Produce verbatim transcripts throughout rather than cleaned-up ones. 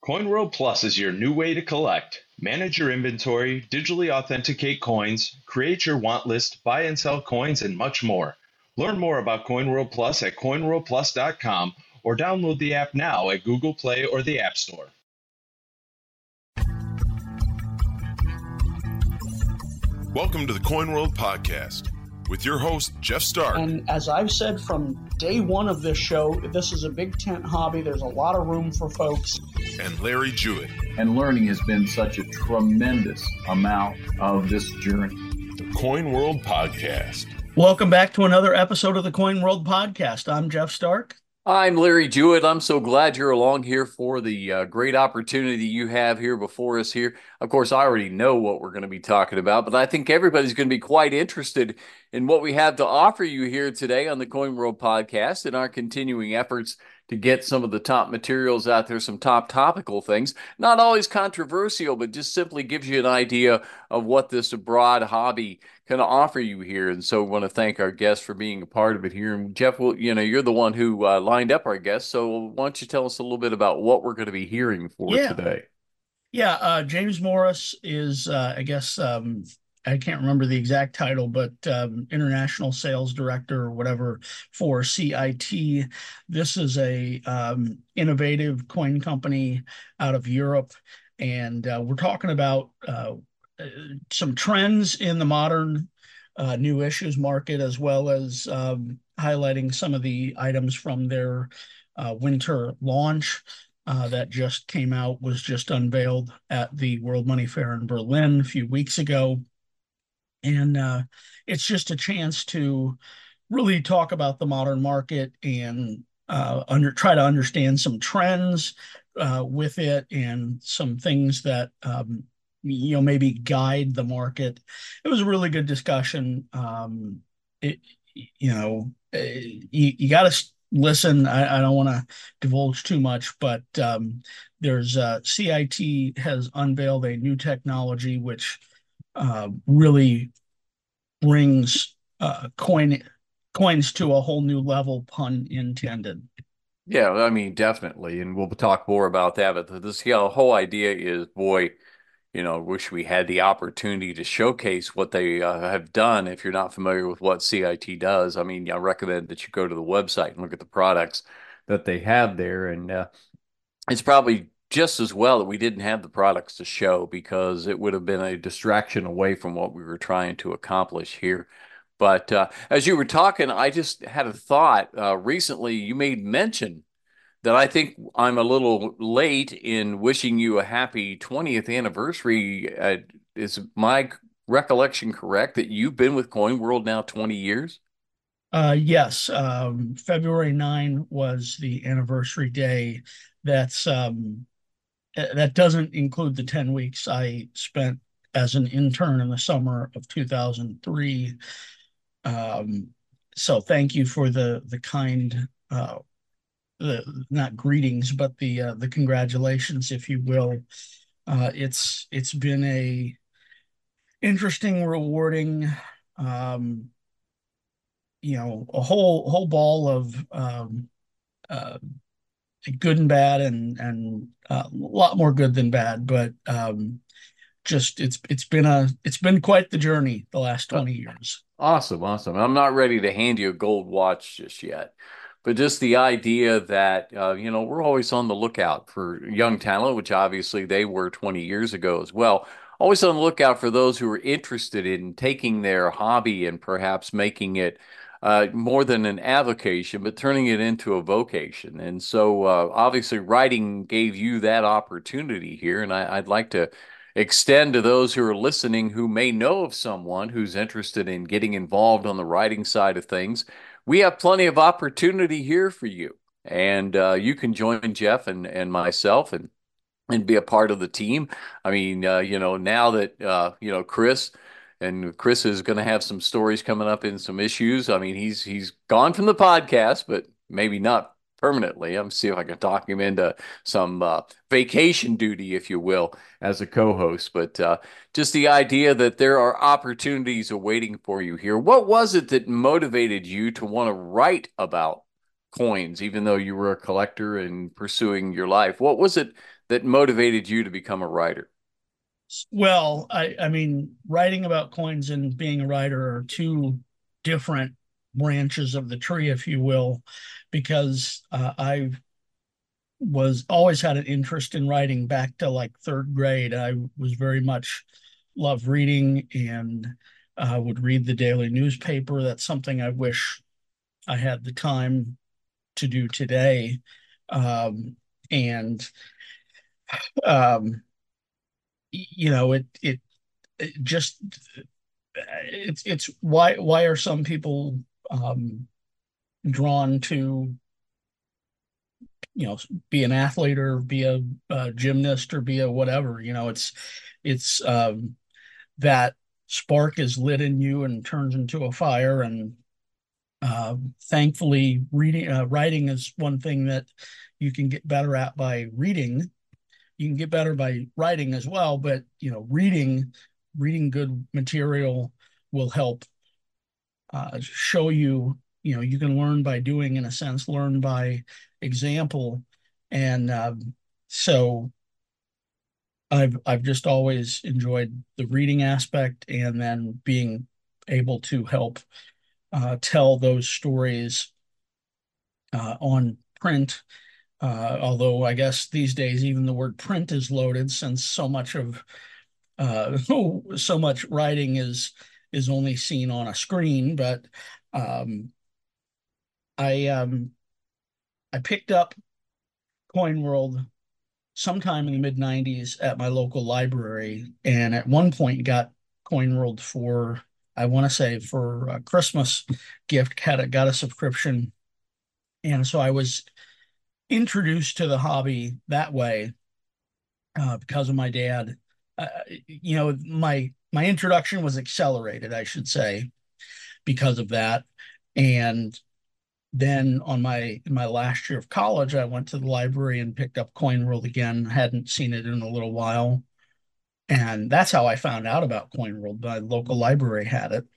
CoinWorld Plus is your new way to collect. Manage your inventory, digitally authenticate coins, create your want list, buy and sell coins, and much more. Learn more about CoinWorld Plus at coin world plus dot com or download the app now at Google Play or the App Store. Welcome to the CoinWorld Podcast with your host, Jeff Stark. And as I've said from day one of this show, this is a big tent hobby. There's a lot of room for folks. And Larry Jewett. And learning has been such a tremendous amount of this journey. The CoinWorld Podcast. Welcome back to another episode of the Coin World Podcast. I'm Jeff Stark. I'm Larry Jewett. I'm so glad you're along here for the uh, great opportunity you have here before us here. Of course, I already know what we're going to be talking about, but I think everybody's going to be quite interested in what we have to offer you here today on the Coin World Podcast and our continuing efforts to get some of the top materials out there, some top topical things, not always controversial, but just simply gives you an idea of what this broad hobby can offer you here. And so we want to thank our guests for being a part of it here. And Jeff, well, you know, you're the one who uh, lined up our guests. So why don't you tell us a little bit about what we're going to be hearing for yeah. today? Yeah, uh, James Morris is, uh, I guess, um, I can't remember the exact title, but um, International Sales Director or whatever for C I T. This is a um, innovative coin company out of Europe. And uh, we're talking about uh, some trends in the modern uh, new issues market, as well as um, highlighting some of the items from their uh, winter launch. Uh, that just came out, was just unveiled at the World Money Fair in Berlin a few weeks ago. And uh, it's just a chance to really talk about the modern market and uh, under try to understand some trends uh, with it and some things that, um, you know, maybe guide the market. It was a really good discussion. Um, it, you know, you, you got to listen. I, I don't want to divulge too much, but um, there's uh, C I T has unveiled a new technology which uh, really brings uh, coin coins to a whole new level, pun intended. Yeah, I mean, definitely. And we'll talk more about that. But this you know, whole idea is, boy, you know, wish we had the opportunity to showcase what they uh, have done. If you're not familiar with what C I T does, I mean, I recommend that you go to the website and look at the products that they have there. And uh, it's probably just as well that we didn't have the products to show, because it would have been a distraction away from what we were trying to accomplish here. But uh, as you were talking, I just had a thought. Uh, recently, you made mention that I think I'm a little late in wishing you a happy twentieth anniversary. Uh, is my recollection correct that you've been with Coin World now twenty years? Uh, yes. Um, February ninth was the anniversary day. That's um, that doesn't include the ten weeks I spent as an intern in the summer of two thousand three. Um, so thank you for the the kind uh, the not greetings, but the uh, the congratulations, if you will. Uh, it's it's been a interesting, rewarding, um, you know, a whole whole ball of um, uh, good and bad, and and uh, a lot more good than bad. But um, just it's it's been a it's been quite the journey the last twenty years. Awesome, awesome. I'm not ready to hand you a gold watch just yet. But just the idea that, uh, you know, we're always on the lookout for young talent, which obviously they were twenty years ago as well. Always on the lookout for those who are interested in taking their hobby and perhaps making it uh, more than an avocation, but turning it into a vocation. And so uh, obviously writing gave you that opportunity here. And I, I'd like to extend to those who are listening who may know of someone who's interested in getting involved on the writing side of things. We have plenty of opportunity here for you, and uh, you can join Jeff and, and myself and and be a part of the team. I mean, uh, you know, now that, uh, you know, Chris and Chris is going to have some stories coming up in some issues. I mean, he's he's gone from the podcast, but maybe not permanently. I'm see if I can talk him into some uh, vacation duty, if you will, as a co-host. But uh, just the idea that there are opportunities awaiting for you here. What was it that motivated you to want to write about coins, even though you were a collector and pursuing your life. What was it that motivated you to become a writer? Well, I, I mean, writing about coins and being a writer are two different branches of the tree, if you will, because uh, I was always had an interest in writing back to like third grade. I was very much loved reading and uh, would read the daily newspaper. That's something I wish I had the time to do today. Um, and um, you know, it, it it just it's it's why why are some people um, drawn to, you know, be an athlete or be a, a gymnast or be a whatever, you know, it's it's um, that spark is lit in you and turns into a fire. And uh, thankfully, reading uh, writing is one thing that you can get better at by reading. You can get better by writing as well, but you know, reading reading good material will help uh, show you. You know, you can learn by doing, in a sense, learn by example. And um, so I've I've just always enjoyed the reading aspect, and then being able to help uh, tell those stories uh, on print. Uh, although I guess these days even the word print is loaded, since so much of uh, so much writing is is only seen on a screen. But um, I um, I picked up Coin World sometime in the mid nineties at my local library, and at one point got Coin World for, I want to say, for a Christmas gift, had a, got a subscription. And so I was introduced to the hobby that way uh, because of my dad. Uh, you know, my my introduction was accelerated, I should say, because of that. And then on my in my last year of college, I went to the library and picked up Coin World again. Hadn't seen it in a little while, and that's how I found out about Coin World. My local library had it,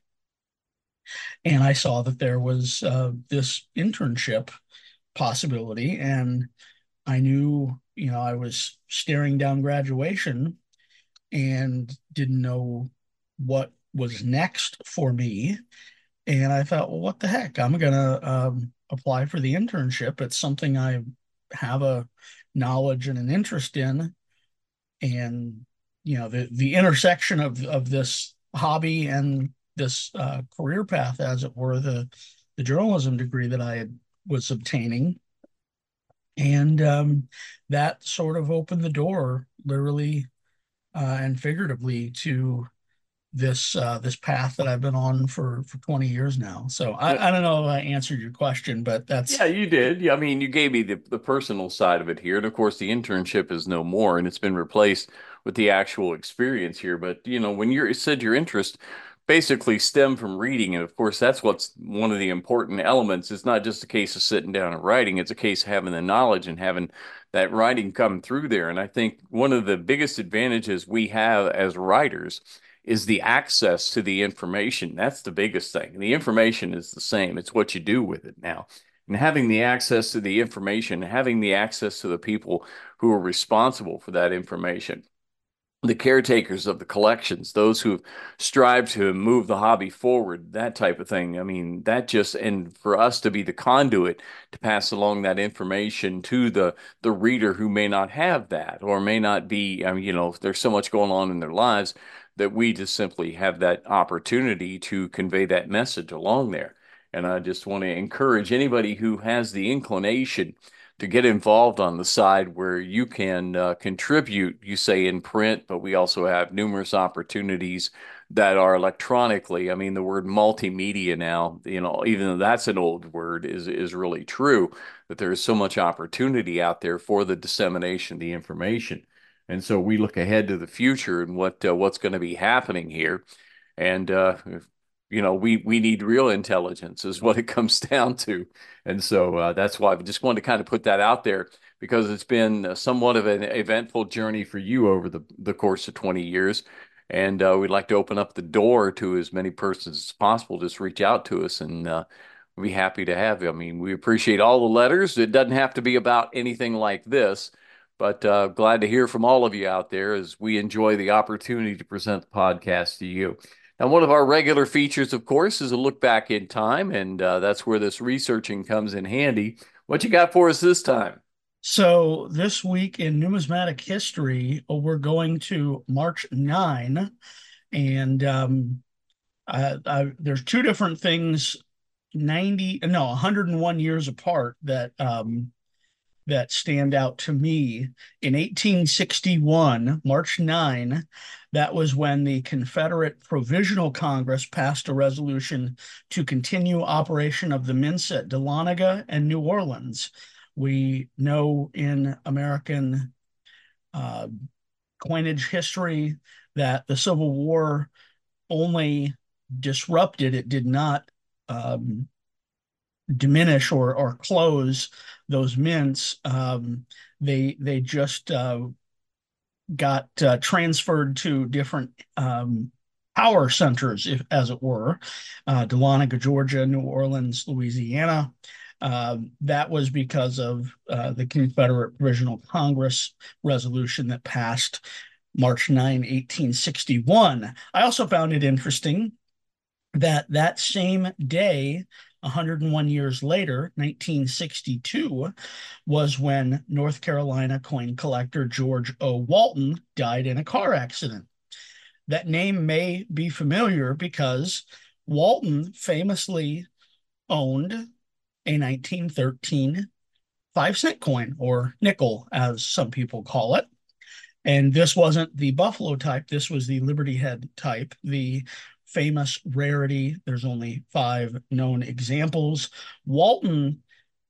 and I saw that there was uh, this internship possibility, and I knew, you know, I was staring down graduation and didn't know what was next for me. And I thought, well, what the heck? I'm gonna um, apply for the internship. It's something I have a knowledge and an interest in, and you know, the the intersection of of this hobby and this uh, career path, as it were, the the journalism degree that I had, was obtaining, and um, that sort of opened the door, literally uh, and figuratively, to this uh, this path that I've been on for for twenty years now. So I, I don't know if I answered your question, but that's Yeah, you did. Yeah, I mean, you gave me the, the personal side of it here. And of course, the internship is no more and it's been replaced with the actual experience here. But, you know, when you said your interest basically stemmed from reading, and of course, that's what's one of the important elements. It's not just a case of sitting down and writing, it's a case of having the knowledge and having that writing come through there. And I think one of the biggest advantages we have as writers is the access to the information. That's the biggest thing. The information is the same. It's what you do with it now. And having the access to the information, having the access to the people who are responsible for that information, the caretakers of the collections, those who strive to move the hobby forward, that type of thing. I mean, that just, and for us to be the conduit to pass along that information to the the reader who may not have that or may not be, I mean, you know, there's so much going on in their lives that we just simply have that opportunity to convey that message along there. And I just want to encourage anybody who has the inclination to get involved on the side where you can uh, contribute, you say in print, but we also have numerous opportunities that are electronically. I mean, the word multimedia now, you know, even though that's an old word, is is really true, that there is so much opportunity out there for the dissemination of the information. And so we look ahead to the future and what uh, what's going to be happening here. And uh, you know, we we need real intelligence is what it comes down to. And so uh, that's why I just wanted to kind of put that out there, because it's been somewhat of an eventful journey for you over the, the course of twenty years. And uh, we'd like to open up the door to as many persons as possible. Just reach out to us and uh, we'll be happy to have you. I mean, we appreciate all the letters. It doesn't have to be about anything like this, but uh, glad to hear from all of you out there as we enjoy the opportunity to present the podcast to you. Now, one of our regular features, of course, is a look back in time, and uh, that's where this researching comes in handy. What you got for us this time? So this week in numismatic history, we're going to March ninth, and um, I, I, there's two different things, ninety, no, one hundred one years apart that um, that stand out to me. In eighteen sixty-one, March ninth, that was when the Confederate Provisional Congress passed a resolution to continue operation of the mints at Dahlonega and New Orleans. We know in American uh, coinage history that the Civil War only disrupted, it did not um, diminish or or close those mints. Um, they they just uh, got uh, transferred to different um, power centers, if, as it were, uh, Dahlonega, Georgia, New Orleans, Louisiana. Uh, that was because of uh, the Confederate Provisional Congress resolution that passed March ninth, eighteen sixty-one. I also found it interesting that that same day, one hundred one years later, nineteen sixty-two, was when North Carolina coin collector George O. Walton died in a car accident. That name may be familiar because Walton famously owned a nineteen thirteen five-cent coin, or nickel, as some people call it. And this wasn't the Buffalo type. This was the Liberty Head type, the famous rarity. There's only five known examples. Walton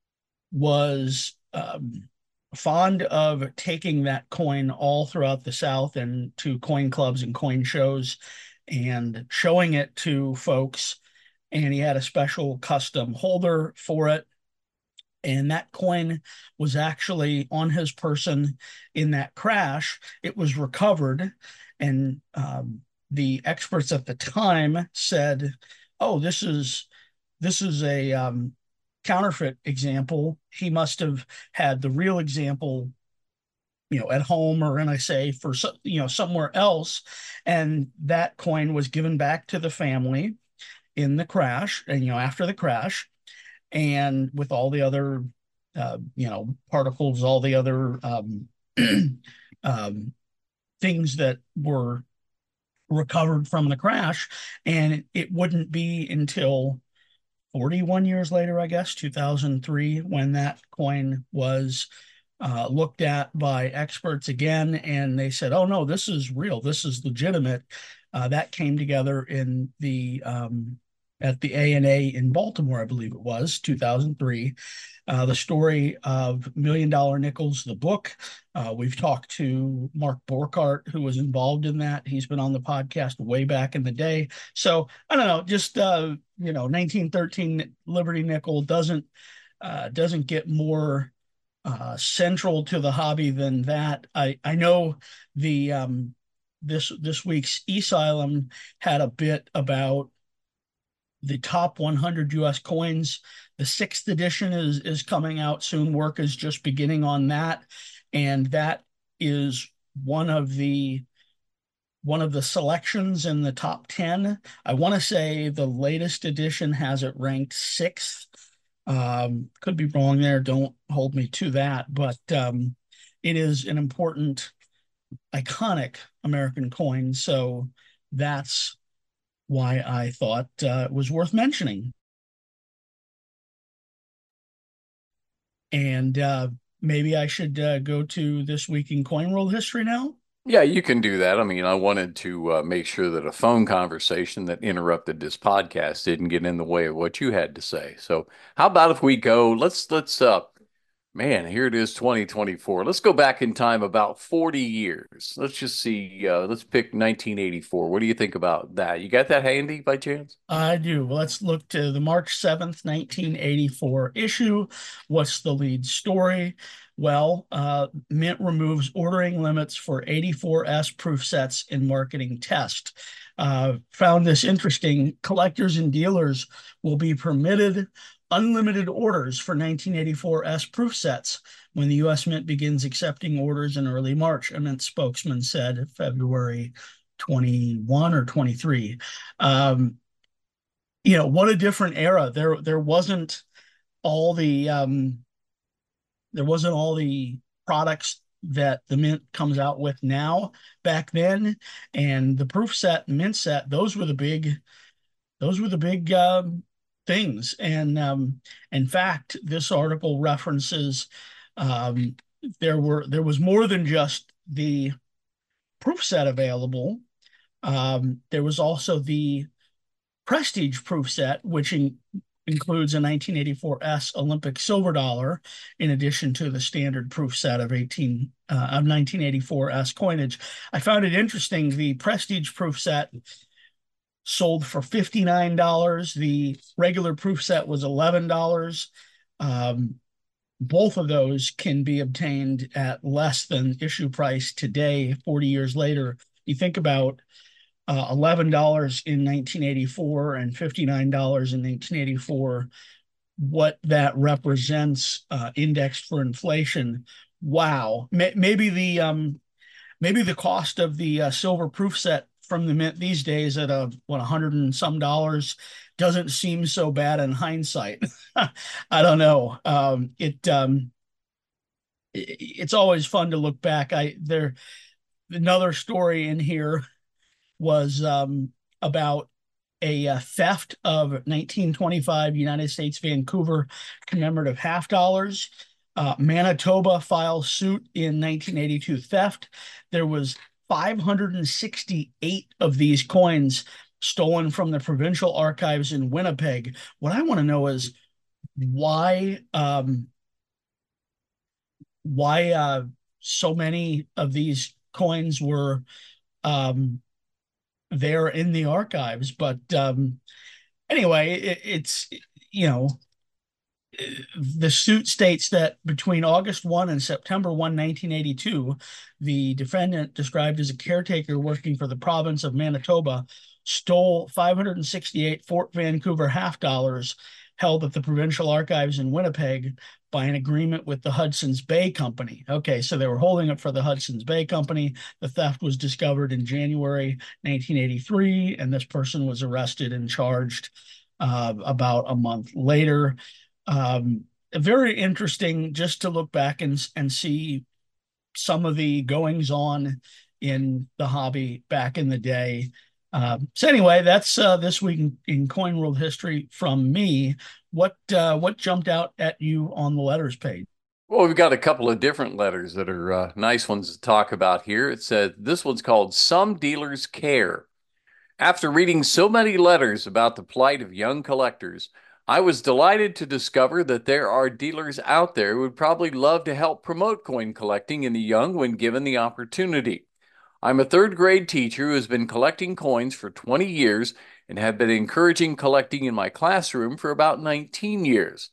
was um, fond of taking that coin all throughout the South and to coin clubs and coin shows and showing it to folks. And he had a special custom holder for it. And that coin was actually on his person in that crash. It was recovered, and um, the experts at the time said, "Oh, this is this is a um, counterfeit example. He must have had the real example, you know, at home or in a safe or so, you know, somewhere else." And that coin was given back to the family in the crash, and you know, after the crash, and with all the other, uh, you know, particles, all the other um, um, things that were recovered from the crash. And it wouldn't be until forty-one years later, I guess, two thousand three, when that coin was uh, looked at by experts again, and they said, "Oh no, this is real. This is legitimate." Uh, that came together in the um, at the A and A in Baltimore, I believe it was, two thousand three. Uh, the story of Million Dollar Nickels, the book. Uh, we've talked to Mark Borchardt, who was involved in that. He's been on the podcast way back in the day. So I don't know, just uh, you know, nineteen thirteen Liberty Nickel doesn't uh, doesn't get more uh, central to the hobby than that. I I know the um, this this week's Esylum had a bit about the top one hundred U S coins. The sixth edition is is coming out soon. Work is just beginning on that, and that is one of the one of the selections in the top ten. I want to say the latest edition has it ranked sixth. Um, could be wrong there. Don't hold me to that, but um, it is an important, iconic American coin. So that's why I thought uh, it was worth mentioning. And uh, maybe I should uh, go to This Week in Coin World History now. Yeah, you can do that. I mean, I wanted to uh, make sure that a phone conversation that interrupted this podcast didn't get in the way of what you had to say. So how about if we go, let's, let's, uh, man, here it is, twenty twenty-four. Let's go back in time about forty years. Let's just see. Uh, let's pick nineteen eighty-four. What do you think about that? You got that handy by chance? I do. Well, let's look to the March seventh, nineteen eighty-four issue. What's the lead story? Well, uh, Mint removes ordering limits for eighty-four S proof sets in marketing test. Uh, found this interesting. Collectors and dealers will be permitted unlimited orders for nineteen eighty-four S proof sets when the U S Mint begins accepting orders in early March, a Mint spokesman said February twenty-first or twenty-three. Um, you know, what a different era. There, there wasn't all the um, there wasn't all the products that the Mint comes out with now back then, and the proof set and Mint set, those were the big those were the big um, things. And um, in fact, this article references um, there were there was more than just the proof set available. Um, there was also the Prestige proof set, which in, includes a nineteen eighty-four S Olympic silver dollar, in addition to the standard proof set of eighteen uh, of nineteen eighty-four S coinage. I found it interesting. The Prestige proof set sold for fifty-nine dollars. The regular proof set was eleven dollars. Um, both of those can be obtained at less than issue price today, forty years later. You think about uh, eleven dollars in nineteen eighty-four and fifty-nine dollars in nineteen eighty-four, what that represents uh, indexed for inflation. Wow. Maybe the um, maybe the cost of the uh, silver proof set from the Mint these days at a what a hundred and some dollars doesn't seem so bad in hindsight. I don't know. Um, it um, it, it's always fun to look back. I there another story in here was um, about a uh, theft of nineteen twenty-five United States Vancouver commemorative half dollars. Uh, Manitoba files suit in nineteen eighty-two theft. There was five hundred sixty-eight of these coins stolen from the provincial archives in Winnipeg. What I want to know is why um, why uh, so many of these coins were um, there in the archives. But um, anyway, it, it's, you know, the suit states that between August first and September first, nineteen eighty-two, the defendant, described as a caretaker working for the province of Manitoba, stole five hundred sixty-eight Fort Vancouver half dollars held at the provincial archives in Winnipeg by an agreement with the Hudson's Bay Company. Okay, so they were holding it for the Hudson's Bay Company. The theft was discovered in January nineteen eighty-three, and this person was arrested and charged uh, about a month later. Um, very interesting just to look back and, and see some of the goings on in the hobby back in the day. Uh, so anyway, that's uh, this week in, in Coin World history from me. What uh, what jumped out at you on the letters page? Well, we've got a couple of different letters that are uh, nice ones to talk about here. It said, this one's called Some Dealers Care. After reading so many letters about the plight of young collectors, I was delighted to discover that there are dealers out there who would probably love to help promote coin collecting in the young when given the opportunity. I'm a third grade teacher who has been collecting coins for twenty years and have been encouraging collecting in my classroom for about nineteen years.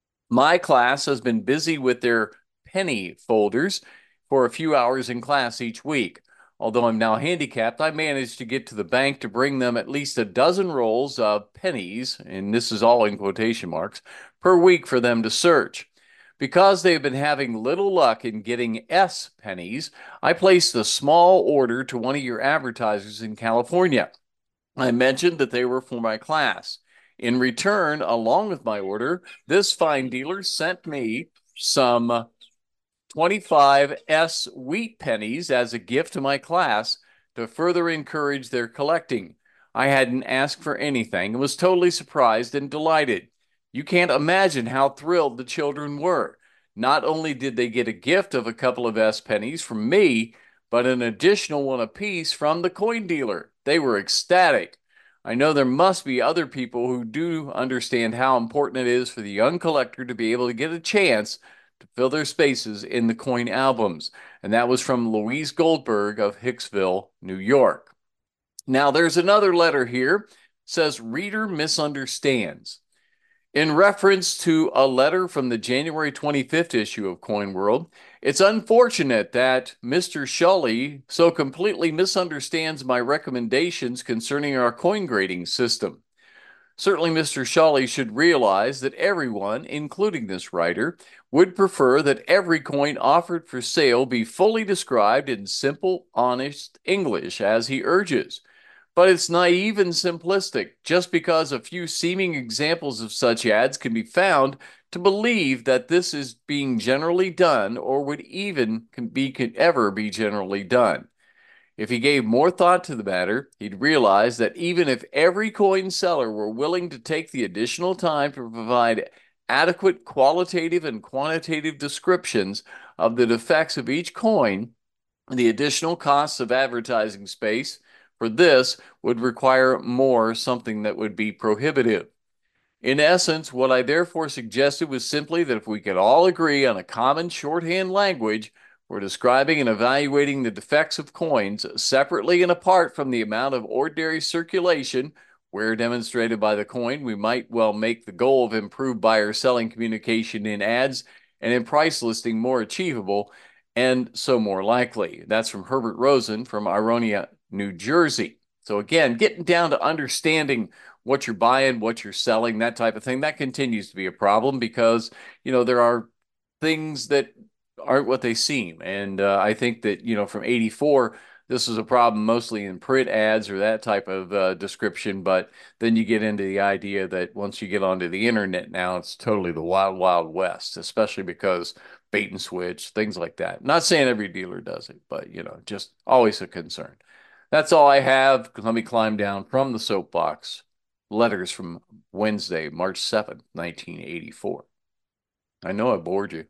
My class has been busy with their penny folders for a few hours in class each week. Although I'm now handicapped, I managed to get to the bank to bring them at least a dozen rolls of pennies, and this is all in quotation marks, per week for them to search. Because they've been having little luck in getting S pennies, I placed a small order to one of your advertisers in California. I mentioned that they were for my class. In return, along with my order, this fine dealer sent me some twenty-five S wheat pennies as a gift to my class to further encourage their collecting. I hadn't asked for anything and was totally surprised and delighted. You can't imagine how thrilled the children were. Not only did they get a gift of a couple of S pennies from me, but an additional one apiece from the coin dealer. They were ecstatic. I know there must be other people who do understand how important it is for the young collector to be able to get a chance to fill their spaces in the coin albums. And that was from Louise Goldberg of Hicksville, New York. Now there's another letter here. It says, reader misunderstands. In reference to a letter from the January twenty-fifth issue of Coin World, it's unfortunate that Mister Shully so completely misunderstands my recommendations concerning our coin grading system. Certainly, Mister Shawley should realize that everyone, including this writer, would prefer that every coin offered for sale be fully described in simple, honest English, as he urges. But it's naive and simplistic, just because a few seeming examples of such ads can be found, to believe that this is being generally done or would even be could ever be generally done. If he gave more thought to the matter, he'd realize that even if every coin seller were willing to take the additional time to provide adequate qualitative and quantitative descriptions of the defects of each coin, the additional costs of advertising space for this would require more, something that would be prohibitive. In essence, what I therefore suggested was simply that if we could all agree on a common shorthand language for describing and evaluating the defects of coins separately and apart from the amount of ordinary circulation, where demonstrated by the coin, we might well make the goal of improved buyer-selling communication in ads and in price listing more achievable, and so more likely. That's from Herbert Rosen from Ironia, New Jersey. So again, getting down to understanding what you're buying, what you're selling, that type of thing, that continues to be a problem because, you know, there are things that aren't what they seem. And uh, I think that, you know, from eighty-four, this was a problem mostly in print ads or that type of uh, description. But then you get into the idea that once you get onto the internet now, it's totally the wild, wild west, especially because bait and switch, things like that. Not saying every dealer does it, but, you know, just always a concern. That's all I have. Let me climb down from the soapbox. Letters from Wednesday, March seventh, nineteen eighty-four. I know I bored you.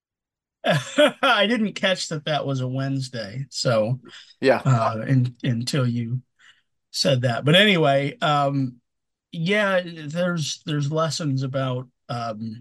I didn't catch that that was a Wednesday. So yeah, uh, in, until you said that. But anyway, um, yeah, there's there's lessons about um,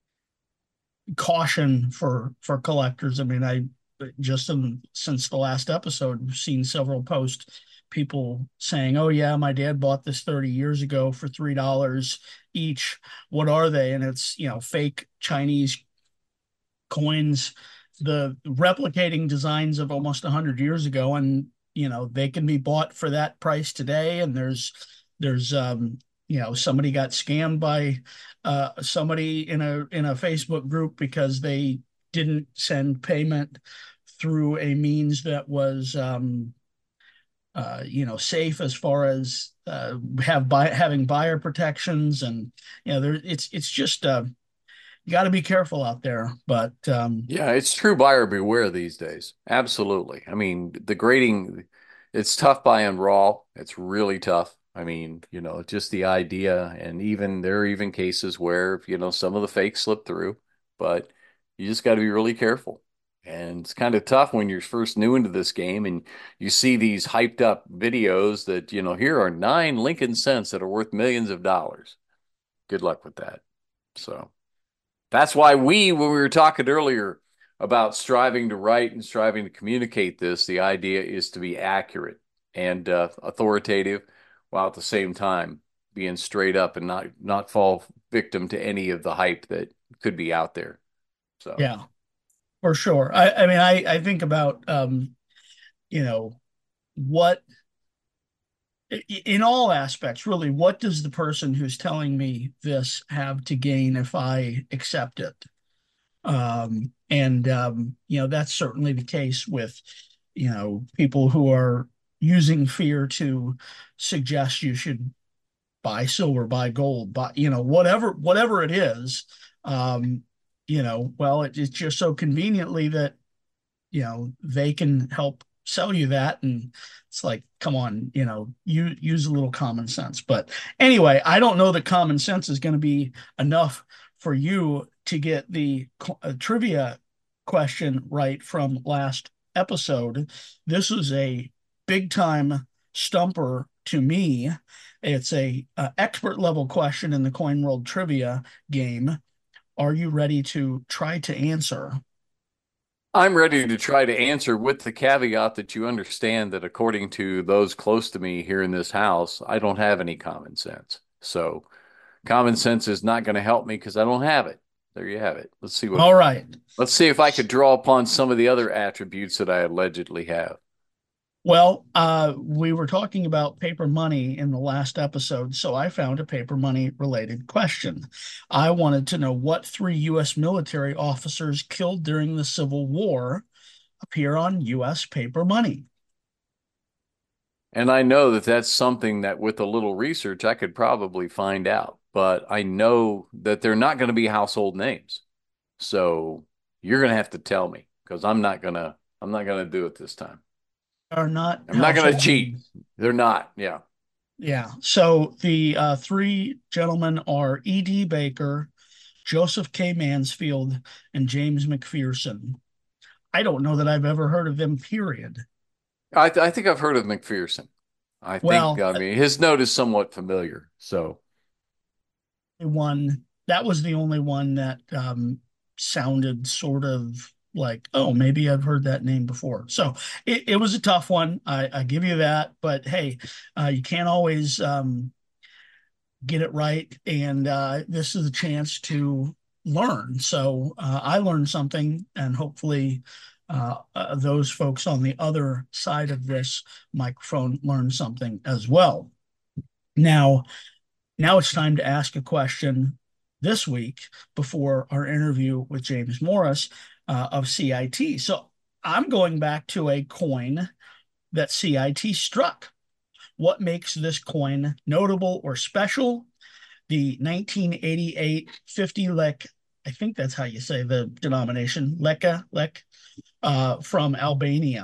caution for for collectors. I mean, I just in, since the last episode, we've seen several posts, people saying, "Oh yeah, my dad bought this thirty years ago for three dollars each. What are they?" And it's, you know, fake Chinese coins, the replicating designs of almost one hundred years ago, and you know they can be bought for that price today. And there's there's um you know somebody got scammed by uh somebody in a in a Facebook group because they didn't send payment through a means that was um uh you know safe as far as uh have buy having buyer protections. And you know there it's it's just uh you got to be careful out there. But um, yeah, it's true buyer beware these days. Absolutely. I mean, the grading, it's tough buying raw. It's really tough. I mean, you know, just the idea, and even there are even cases where, you know, some of the fakes slip through, but you just got to be really careful. And it's kind of tough when you're first new into this game and you see these hyped up videos that, you know, here are nine Lincoln cents that are worth millions of dollars. Good luck with that. So. That's why we, when we were talking earlier about striving to write and striving to communicate this, the idea is to be accurate and uh, authoritative, while at the same time being straight up and not not fall victim to any of the hype that could be out there. So yeah, for sure. I, I mean, I I think about um, you know, what in all aspects, really, what does the person who's telling me this have to gain if I accept it? Um, and, um, you know, that's certainly the case with, you know, people who are using fear to suggest you should buy silver, buy gold, buy, you know, whatever, whatever it is. Um, you know, well, it, it's just so conveniently that, you know, they can help sell you that. And it's like, come on, you know, you use a little common sense. But anyway, I don't know that common sense is going to be enough for you to get the uh, trivia question right from last episode. This is a big time stumper to me. It's a, a expert level question in the Coin World trivia game. Are you ready to try to answer? I'm ready to try to answer, with the caveat that you understand that according to those close to me here in this house, I don't have any common sense. So common sense is not going to help me because I don't have it. There you have it. Let's see what. All right. Let's see if I could draw upon some of the other attributes that I allegedly have. Well, uh, we were talking about paper money in the last episode, so I found a paper money related question. I wanted to know what three U S military officers killed during the Civil War appear on U S paper money. And I know that that's something that with a little research I could probably find out, but I know that they're not going to be household names. So you're going to have to tell me because I'm not going to I'm not going to do it this time. Are not I'm not going to household cheat. names. They're not. Yeah. Yeah. So the uh, three gentlemen are E D. Baker, Joseph K. Mansfield, and James McPherson. I don't know that I've ever heard of them, period. I, th- I think I've heard of McPherson. I think, Well, I mean, his note is somewhat familiar. So, one that was the only one that um, sounded sort of like, oh, maybe I've heard that name before. So it, it was a tough one. I, I give you that. But hey, uh, you can't always um, get it right. And uh, this is a chance to learn. So uh, I learned something, and hopefully, uh, uh, those folks on the other side of this microphone learned something as well. Now, now it's time to ask a question this week before our interview with James Morris uh, of C I T. So I'm going back to a coin that C I T struck. What makes this coin notable or special? The nineteen eighty-eight fifty lek, I think that's how you say the denomination, leka, lek, uh, from Albania.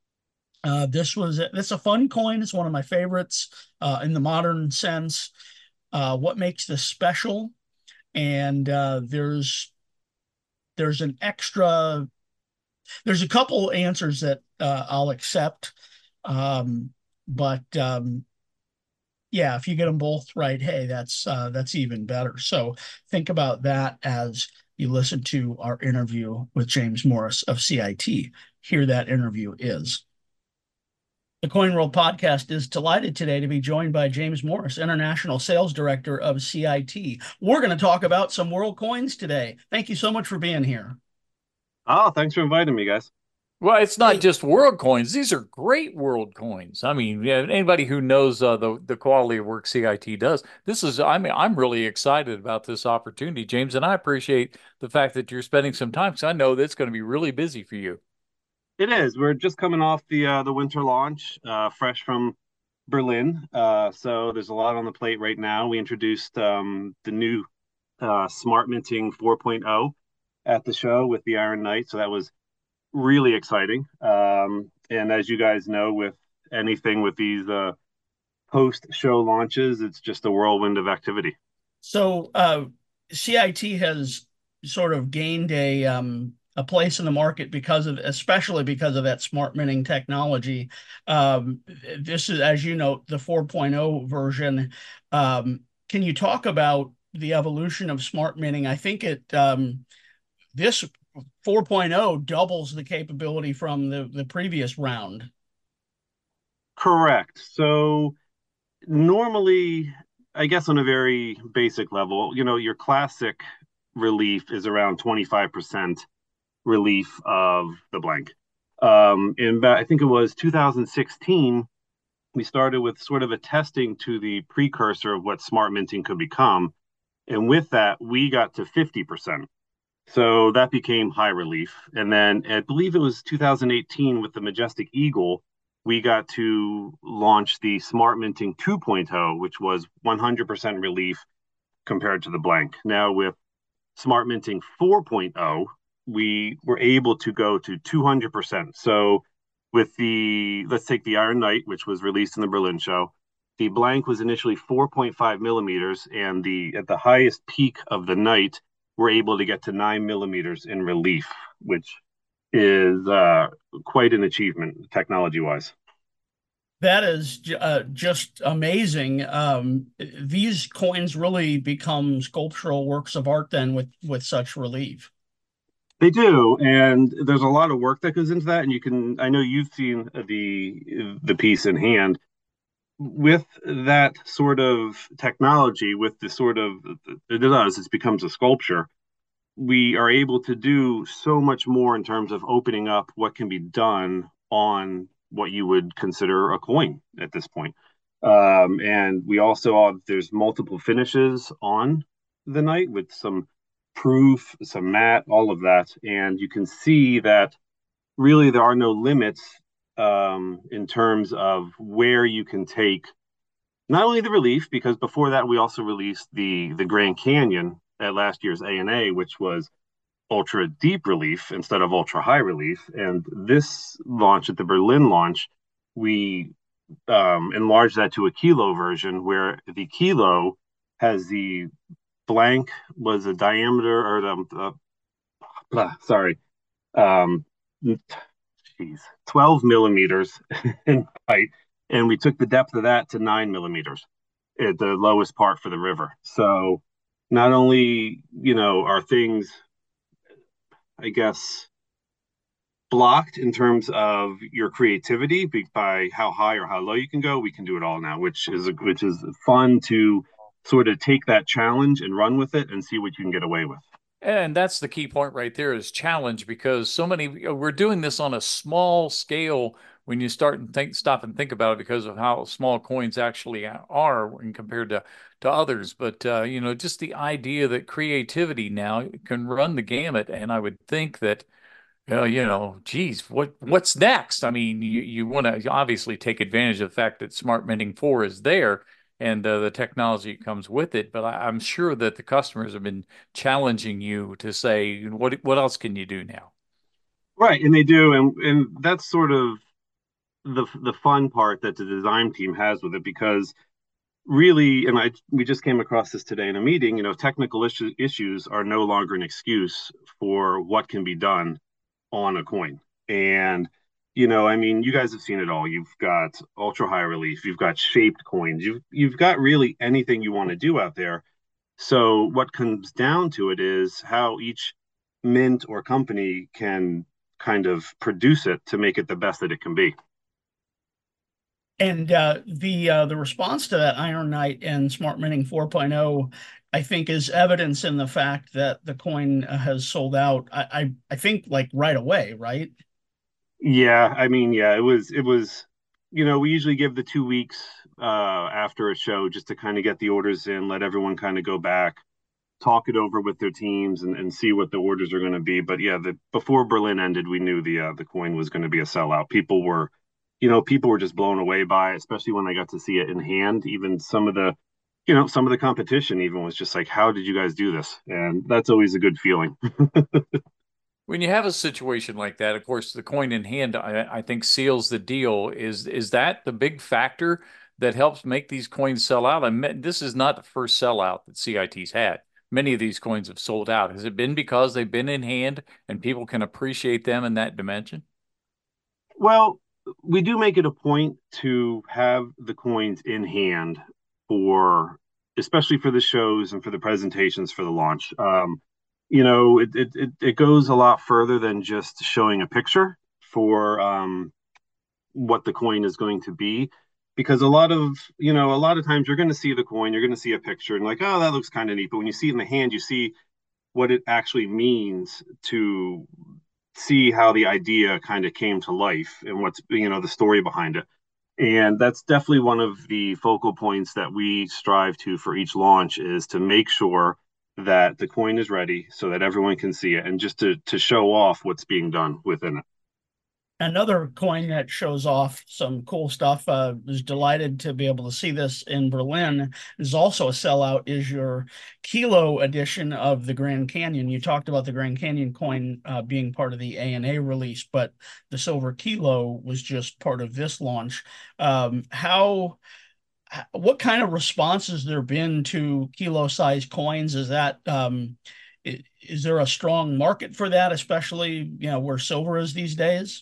Uh, this was it's a fun coin. It's one of my favorites uh, in the modern sense. Uh, what makes this special? And uh, there's there's an extra there's a couple answers that uh, I'll accept, um, but um, yeah, if you get them both right, hey, that's uh, that's even better. So think about that as you listen to our interview with James Morris of C I T. Here that interview is. The Coin World podcast is delighted today to be joined by James Morris, International Sales Director of C I T. We're going to talk about some world coins today. Thank you so much for being here. Oh, thanks for inviting me, guys. well, it's not Hey, just world coins. These are great world coins. I mean, yeah, anybody who knows uh, the the quality of work C I T does, this is. I mean, I'm really excited about this opportunity, James, and I appreciate the fact that you're spending some time because I know that's going to be really busy for you. It is. We're just coming off the uh, the winter launch, uh, fresh from Berlin. Uh, so there's a lot on the plate right now. We introduced um, the new uh, Smart Minting 4.0 at the show with the Iron Knight. So that was really exciting. Um, and as you guys know, with anything with these uh, post show launches, it's just a whirlwind of activity. so uh, C I T has sort of gained a um, a place in the market because of, especially because of that smart minting technology. Um, this is, as you know, the 4.0 version. Um, can you talk about the evolution of smart minting? I think it um, this 4.0 doubles the capability from the the previous round. Correct. So normally, I guess on a very basic level, you know, your classic relief is around twenty-five percent relief of the blank. Um, and I think it was two thousand sixteen, we started with sort of a testing to the precursor of what smart minting could become. And with that, we got to fifty percent. So that became high relief. And then I believe it was two thousand eighteen with the Majestic Eagle, we got to launch the Smart Minting 2.0, which was one hundred percent relief compared to the blank. Now with Smart Minting 4.0, we were able to go to two hundred percent. So with the, let's take the Iron Knight, which was released in the Berlin show, the blank was initially four point five millimeters, and the at the highest peak of the night, we're able to get to nine millimeters in relief, which is uh, quite an achievement technology wise. That is uh, just amazing. Um, these coins really become sculptural works of art then with with such relief. They do, and there's a lot of work that goes into that. And you can, I know you've seen the the piece in hand. With that sort of technology, with the sort of it does, it becomes a sculpture. We are able to do so much more in terms of opening up what can be done on what you would consider a coin at this point. Um, and we also have, there's multiple finishes on the night with some proof, some matte, all of that. And you can see that really there are no limits um, in terms of where you can take not only the relief, because before that we also released the the Grand Canyon at last year's A N A, which was ultra deep relief instead of ultra high relief. And this launch at the Berlin launch, we um, enlarged that to a kilo version, where the kilo has the blank was a diameter or the uh, sorry, um, geez, twelve millimeters in height, and we took the depth of that to nine millimeters at the lowest part for the river. So not only, you know, are things, I guess, blocked in terms of your creativity by how high or how low you can go, we can do it all now, which is which is fun to sort of take that challenge and run with it and see what you can get away with. And that's the key point right there is challenge, because so many, we're doing this on a small scale when you start and think, stop and think about it, because of how small coins actually are when compared to, to others. But, uh, you know, just the idea that creativity now can run the gamut. And I would think that, uh, you know, geez, what, what's next? I mean, you, you want to obviously take advantage of the fact that Smart Minting four is there, and uh, the technology that comes with it. But I, I'm sure that the customers have been challenging you to say, what what else can you do now? Right, and they do, and and that's sort of the the fun part that the design team has with it, because really, and I we just came across this today in a meeting. You know, technical issue, issues are no longer an excuse for what can be done on a coin. And you know, I mean, you guys have seen it all. You've got ultra high relief, you've got shaped coins, you've you've got really anything you want to do out there. So what comes down to it is how each mint or company can kind of produce it to make it the best that it can be. And uh, the uh, the response to that Iron Knight and Smart Minting 4.0, I think, is evidence in the fact that the coin has sold out. I, I I think like right away, right? Yeah, I mean, yeah, it was it was, you know, we usually give the two weeks uh after a show just to kind of get the orders in, let everyone kind of go back, talk it over with their teams and, and see what the orders are going to be. But yeah, the before Berlin ended, we knew the uh, the coin was going to be a sellout. People were, you know, people were just blown away by it, especially when I got to see it in hand. Even some of the, you know, some of the competition even was just like, how did you guys do this? And that's always a good feeling. When you have a situation like that, of course, the coin in hand, I, I think, seals the deal. Is is that the big factor that helps make these coins sell out? I mean, this is not the first sellout that C I T's had. Many of these coins have sold out. Has it been because they've been in hand and people can appreciate them in that dimension? Well, we do make it a point to have the coins in hand for, especially for the shows and for the presentations for the launch. Um, you know, it, it it it goes a lot further than just showing a picture for um, what the coin is going to be, because a lot of, you know, a lot of times you're going to see the coin, you're going to see a picture and like, oh, that looks kind of neat. But when you see it in the hand, you see what it actually means to see how the idea kind of came to life and what's, you know, the story behind it. And that's definitely one of the focal points that we strive to for each launch, is to make sure that the coin is ready so that everyone can see it, and just to to show off what's being done within it. Another coin that shows off some cool stuff. Uh, was delighted to be able to see this in Berlin. Is also a sellout. Is your kilo edition of the Grand Canyon. You talked about the Grand Canyon coin uh, being part of the A N A release, but the silver kilo was just part of this launch. Um, how? What kind of response has there been to kilo size coins? Is that um, is there a strong market for that, especially, you know, where silver is these days?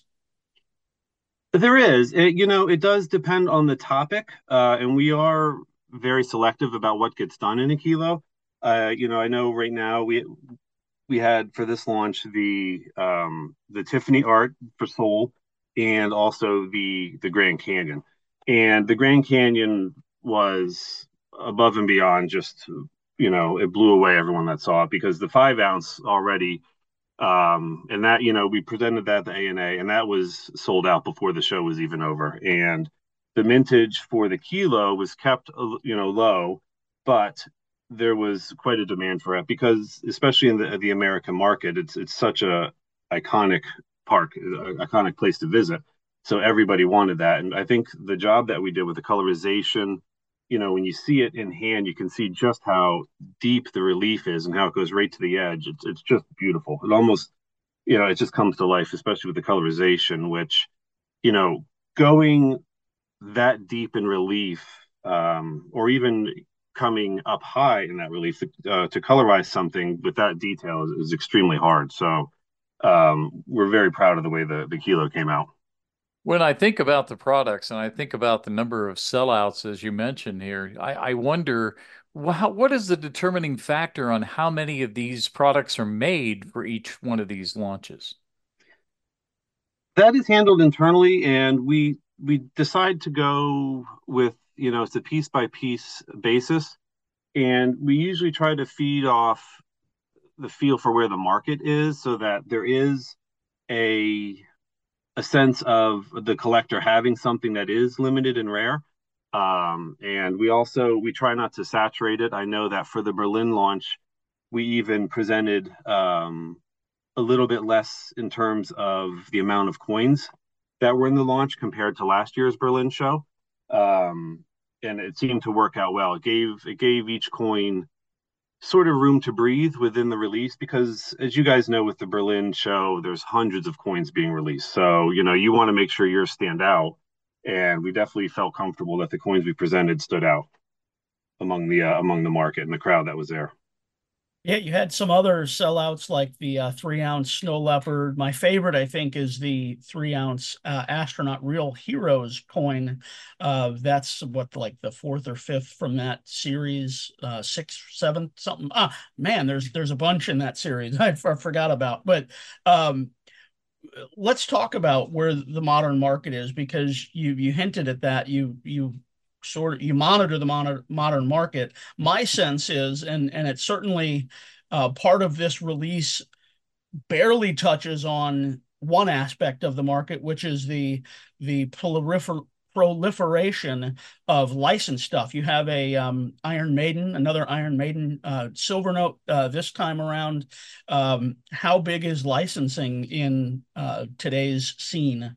There is, it, you know, it does depend on the topic, uh, and we are very selective about what gets done in a kilo. Uh, you know, I know right now we we had for this launch the um, the Tiffany art for Soul, and also the the Grand Canyon, and the Grand Canyon was above and beyond just, you know, it blew away everyone that saw it, because the five ounce already Um, and that, you know, we presented that at the A N A, and that was sold out before the show was even over. And the mintage for the kilo was kept, you know, low, but there was quite a demand for it because, especially in the the American market, it's it's such a iconic park, iconic place to visit. So everybody wanted that, and I think the job that we did with the colorization, you know, when you see it in hand, you can see just how deep the relief is and how it goes right to the edge. It's it's just beautiful. It almost, you know, it just comes to life, especially with the colorization, which, you know, going that deep in relief, um, or even coming up high in that relief uh, to colorize something with that detail is, is extremely hard. So um, we're very proud of the way the, the kilo came out. When I think about the products and I think about the number of sellouts, as you mentioned here, I, I wonder how, what is the determining factor on how many of these products are made for each one of these launches? That is handled internally, and we we decide to go with, you know, it's a piece by piece basis, and we usually try to feed off the feel for where the market is, so that there is a a sense of the collector having something that is limited and rare. Um, and we also we try not to saturate it. I know that for the Berlin launch, we even presented um, a little bit less in terms of the amount of coins that were in the launch compared to last year's Berlin show. Um, and it seemed to work out well. It gave it gave each coin sort of room to breathe within the release because, as you guys know, with the Berlin show, there's hundreds of coins being released. So, you know, you want to make sure yours stand out. And we definitely felt comfortable that the coins we presented stood out among the uh, among the market and the crowd that was there. Yeah, you had some other sellouts like the uh, three ounce snow leopard. My favorite, I think, is the three ounce uh, astronaut real heroes coin. Uh, that's what, like the fourth or fifth from that series, uh, sixth, seventh, something. Ah, man, there's there's a bunch in that series I, I forgot about. But um, let's talk about where the modern market is, because you you hinted at that. You you sort of you monitor the modern modern market. My sense is, and and it's certainly uh, part of this release barely touches on one aspect of the market, which is the the prolifer proliferation of licensed stuff. You have a um, Iron Maiden, another Iron Maiden uh, silver note uh, this time around. Um, how big is licensing in uh, today's scene?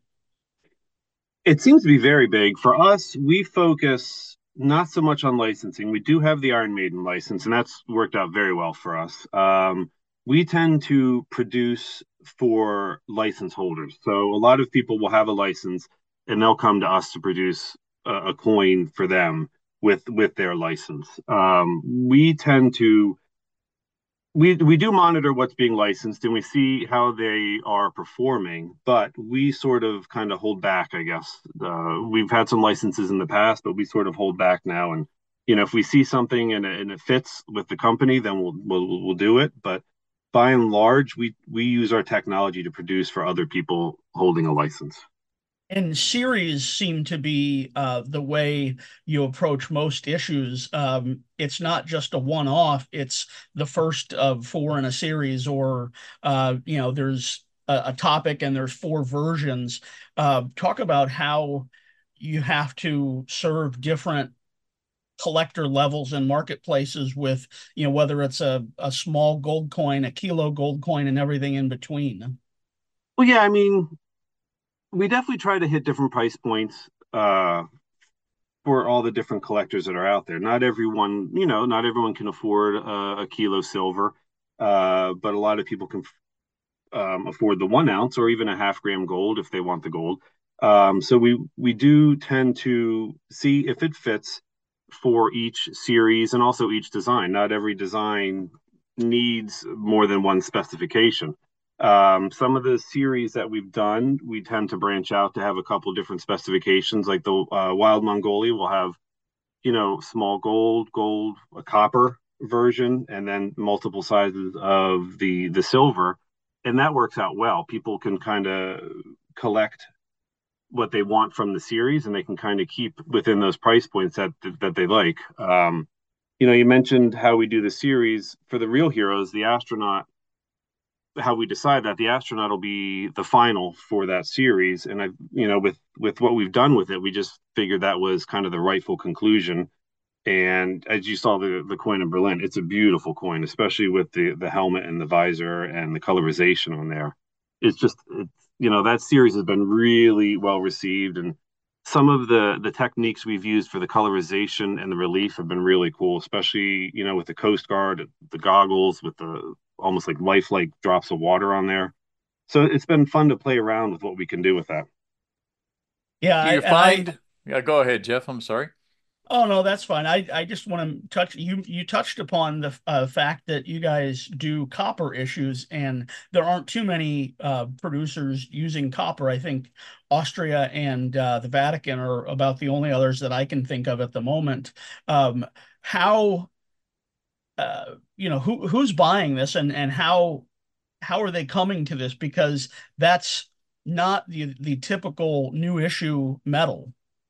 It seems to be very big. For us, we focus not so much on licensing. We do have the Iron Maiden license, and that's worked out very well for us. Um, we tend to produce for license holders. So a lot of people will have a license and they'll come to us to produce a, a coin for them with with their license. Um, we tend to we we do monitor what's being licensed and we see how they are performing, but we sort of kind of hold back, I guess. Uh, we've had some licenses in the past, but we sort of hold back now. And you know, if we see something and it, and it fits with the company, then we'll we'll we'll do it. But by and large, we we use our technology to produce for other people holding a license. And series seem to be uh, the way you approach most issues. Um, it's not just a one-off; it's the first of four in a series, or uh, you know, there's a, a topic and there's four versions. Uh, talk about how you have to serve different collector levels and marketplaces with, you know, whether it's a, a small gold coin, a kilo gold coin, and everything in between. Well, yeah, I mean, we definitely try to hit different price points uh, for all the different collectors that are out there. Not everyone, you know, not everyone can afford a, a kilo silver, uh, but a lot of people can um, afford the one ounce or even a half gram gold if they want the gold. Um, so we we do tend to see if it fits for each series and also each design. Not every design needs more than one specification. Um, some of the series that we've done, we tend to branch out to have a couple different specifications. Like the uh, Wild Mongolia will have, you know, small gold, gold, a copper version, and then multiple sizes of the the silver, and that works out well. People can kind of collect what they want from the series, and they can kind of keep within those price points that that they like. Um, you know, you mentioned how we do the series for the real heroes, the astronaut how we decide that. The astronaut will be the final for that series, and I, you know, with with what we've done with it, we just figured that was kind of the rightful conclusion. And as you saw the the coin in Berlin, it's a beautiful coin, especially with the the helmet and the visor and the colorization on there. It's just, it's, you know, that series has been really well received, and some of the the techniques we've used for the colorization and the relief have been really cool, especially, you know, with the Coast Guard, the goggles with the almost like lifelike drops of water on there. So it's been fun to play around with what we can do with that. Yeah, Do I, you and I find, yeah, go ahead, Jeff. I'm sorry. Oh no, that's fine. I I just want to touch you. You touched upon the uh, fact that you guys do copper issues, and there aren't too many uh, producers using copper. I think Austria and uh, the Vatican are about the only others that I can think of at the moment. Um, how uh, you know who who's buying this, and and how how are they coming to this? Because that's not the the typical new issue metal.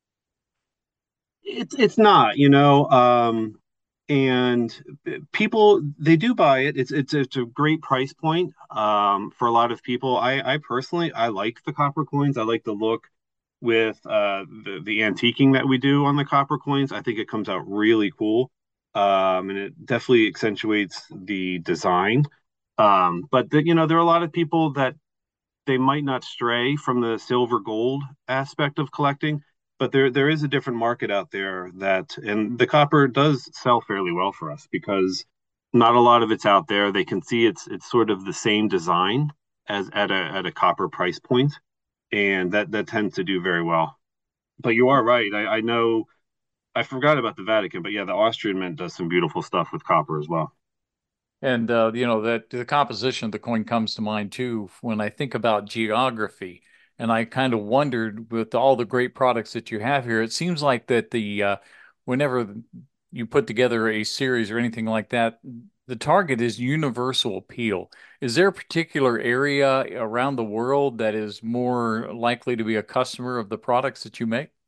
It's it's not, you know, um, and people, they do buy it. It's it's it's a great price point um, for a lot of people. I I personally, I like the copper coins. I like the look with uh, the the antiquing that we do on the copper coins. I think it comes out really cool, um, and it definitely accentuates the design. Um, but the, you know, there are a lot of people that they might not stray from the silver gold aspect of collecting, but there there is a different market out there that, and the copper does sell fairly well for us because not a lot of it's out there. They can see it's it's sort of the same design as at a at a copper price point, and that that tends to do very well. But you are right. I, I know I forgot about the Vatican, but yeah, the Austrian Mint does some beautiful stuff with copper as well. And uh, you know that the composition of the coin comes to mind too when I think about geography. And I kind of wondered with all the great products that you have here, it seems like that the uh, whenever you put together a series or anything like that, the target is universal appeal. Is there a particular area around the world that is more likely to be a customer of the products that you make?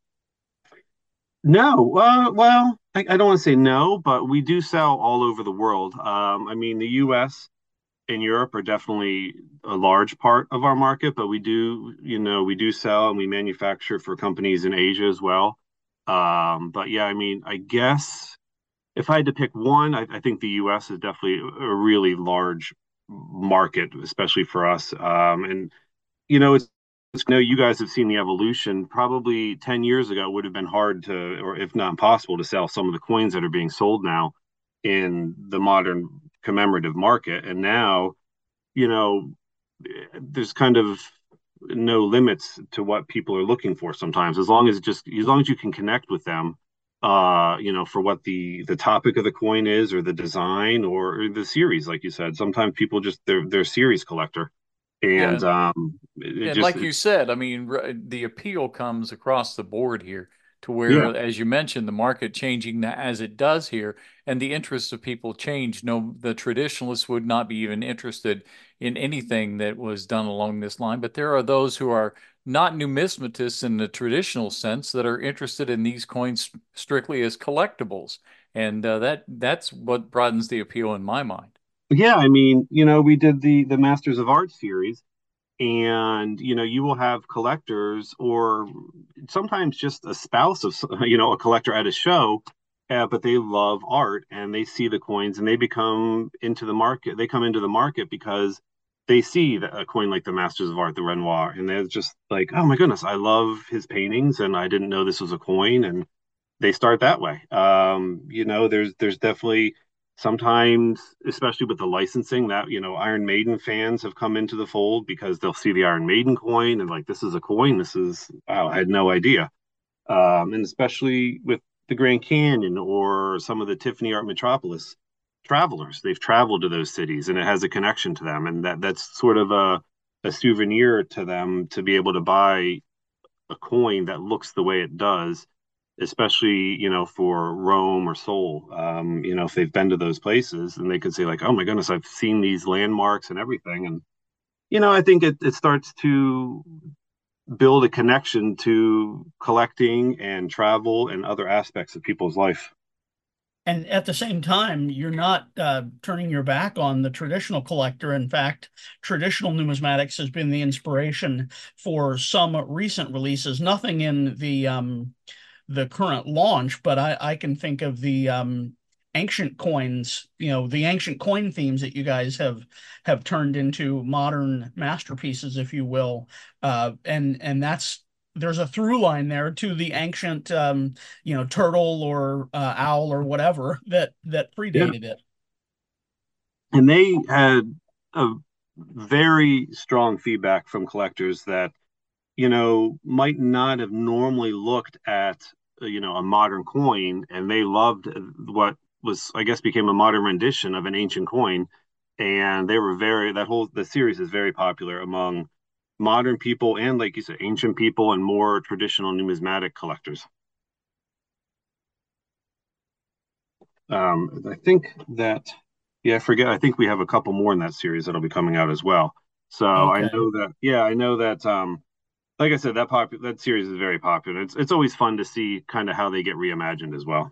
No, uh, well, I, I don't want to say no, but we do sell all over the world. Um, I mean, the U S and Europe are definitely a large part of our market, but we do, you know, we do sell and we manufacture for companies in Asia as well. Um, but yeah, I mean, I guess if I had to pick one, I, I think the U S is definitely a really large market, especially for us. Um, and you know, it's, it's I know you guys have seen the evolution. Probably ten years ago, it would have been hard to, or if not impossible, to sell some of the coins that are being sold now in the modern commemorative market. And now, you know, there's kind of no limits to what people are looking for sometimes, as long as it just as long as you can connect with them, uh you know, for what the the topic of the coin is, or the design, or, or the series. Like you said, sometimes people just, they're they're series collector, Yeah, and um it, it and just like you it's said, I mean, r- the appeal comes across the board here to yeah. where, as you mentioned, the market changing as it does here, and the interests of people change. No, the traditionalists would not be even interested in anything that was done along this line, but there are those who are not numismatists in the traditional sense that are interested in these coins strictly as collectibles, and uh, that that's what broadens the appeal in my mind. Yeah, I mean, you know, we did the the Masters of Art series, and you know, you will have collectors, or sometimes just a spouse of, you know, a collector at a show, uh, but they love art and they see the coins and they become into the market. They come into the market because they see the, a coin like the Masters of Art, the Renoir, and they're just like, oh my goodness, I love his paintings and I didn't know this was a coin. And they start that way. Um, you know, there's there's definitely sometimes, especially with the licensing, that, you know, Iron Maiden fans have come into the fold because they'll see the Iron Maiden coin and like, this is a coin. This is, wow, I had no idea. Um, and especially with the Grand Canyon or some of the Tiffany Art Metropolis travelers, they've traveled to those cities and it has a connection to them, and that that's sort of a a souvenir to them to be able to buy a coin that looks the way it does, especially, you know, for Rome or Seoul. Um, you know, if they've been to those places, and they could say like, oh my goodness, I've seen these landmarks and everything. And you know, I think it, it starts to build a connection to collecting and travel and other aspects of people's life. And at the same time, you're not uh, turning your back on the traditional collector. In fact, traditional numismatics has been the inspiration for some recent releases. Nothing in the um, the current launch, but I, I can think of the um, ancient coins, you know, the ancient coin themes that you guys have have turned into modern masterpieces, if you will. Uh, and and that's there's a through line there to the ancient, um, you know, turtle or uh, owl or whatever that that predated yeah. it. And they had a very strong feedback from collectors that, you know, might not have normally looked at, you know, a modern coin, and they loved what was, I guess, became a modern rendition of an ancient coin. And they were very, that whole, the series is very popular among modern people and, like you said, ancient people and more traditional numismatic collectors. Um, I think that, yeah, I forget. I think we have a couple more in that series that'll be coming out as well. So okay. I know that, yeah, I know that, um, like I said, that pop- that series is very popular. It's it's always fun to see kind of how they get reimagined as well.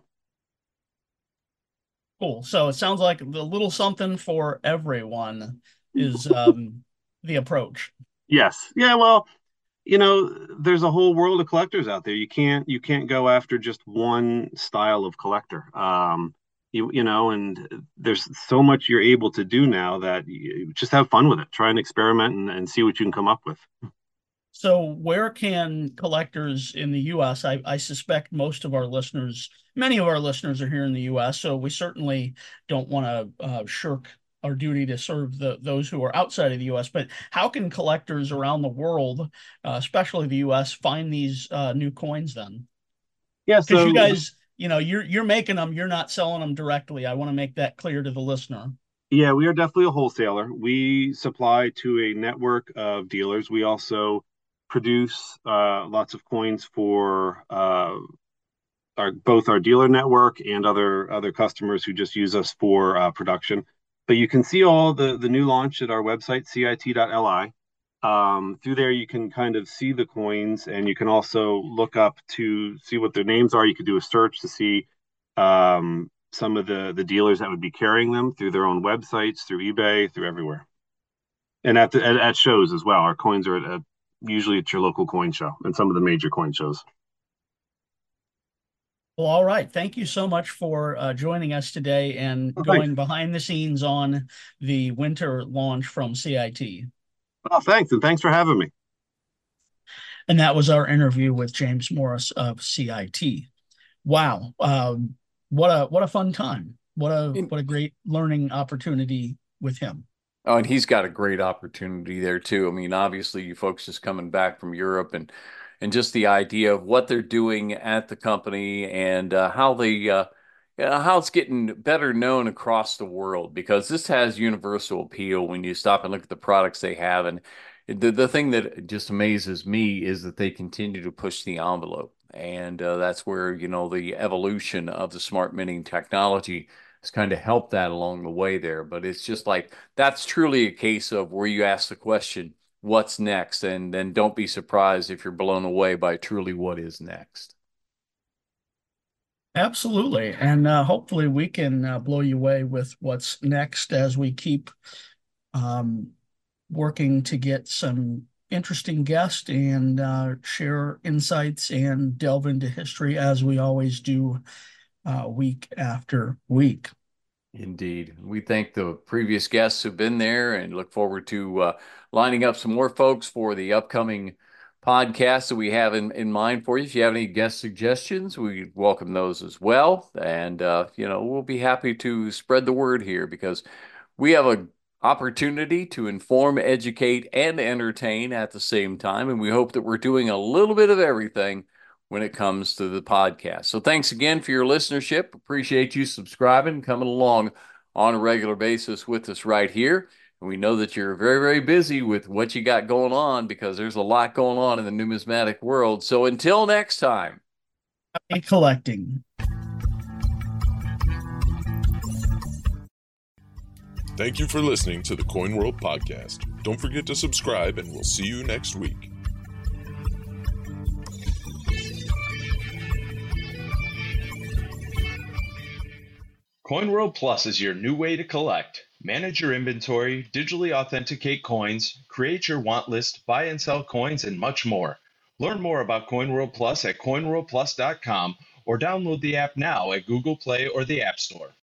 Cool. So it sounds like the little something for everyone is um, the approach. Yes. Yeah. Well, you know, there's a whole world of collectors out there. You can't you can't go after just one style of collector. Um, you you know, and there's so much you're able to do now that you just have fun with it. Try and experiment and, and see what you can come up with. So where can collectors in the U S, I, I suspect most of our listeners, many of our listeners are here in the U S, so we certainly don't want to uh, shirk our duty to serve the those who are outside of the U S, but how can collectors around the world, uh, especially the U S, find these uh, new coins then? Yeah, so you guys, you know, you're you're making them, you're not selling them directly. I want to make that clear to the listener. Yeah, we are definitely a wholesaler. We supply to a network of dealers. We also produce uh, lots of coins for uh, our both our dealer network and other other customers who just use us for uh, production. But you can see all the the new launch at our website, C I T dot L I. Um, through there, you can kind of see the coins, and you can also look up to see what their names are. You could do a search to see um, some of the the dealers that would be carrying them through their own websites, through eBay, through everywhere, and at the at, at shows as well. Our coins are at, at usually at your local coin show and some of the major coin shows. Well, all right. Thank you so much for uh, joining us today and oh, going thanks. behind the scenes on the winter launch from C I T. Oh, thanks. And thanks for having me. And that was our interview with James Morris of C I T. Wow. Um, what a, what a fun time. What a, what a great learning opportunity with him. Oh, and he's got a great opportunity there too. I mean, obviously you folks just coming back from Europe and, and just the idea of what they're doing at the company and uh, how they, uh, how it's getting better known across the world, because this has universal appeal when you stop and look at the products they have. And the, the thing that just amazes me is that they continue to push the envelope. And uh, that's where, you know, the evolution of the smart minting technology has kind of helped that along the way there. But it's just like, that's truly a case of where you ask the question, what's next? And then don't be surprised if you're blown away by truly what is next. Absolutely. And uh, hopefully we can uh, blow you away with what's next as we keep um, working to get some interesting guests and uh, share insights and delve into history as we always do uh, week after week. Indeed. We thank the previous guests who've been there and look forward to uh, lining up some more folks for the upcoming podcasts that we have in, in mind for you. If you have any guest suggestions, we welcome those as well. And, uh, you know, we'll be happy to spread the word here because we have an opportunity to inform, educate, and entertain at the same time. And we hope that we're doing a little bit of everything when it comes to the podcast. So thanks again for your listenership. Appreciate you subscribing, coming along on a regular basis with us right here. And we know that you're very, very busy with what you got going on because there's a lot going on in the numismatic world. So until next time. Happy collecting. Thank you for listening to the Coin World Podcast. Don't forget to subscribe, and we'll see you next week. CoinWorld Plus is your new way to collect. Manage your inventory, digitally authenticate coins, create your want list, buy and sell coins, and much more. Learn more about CoinWorld Plus at coin world plus dot com or download the app now at Google Play or the App Store.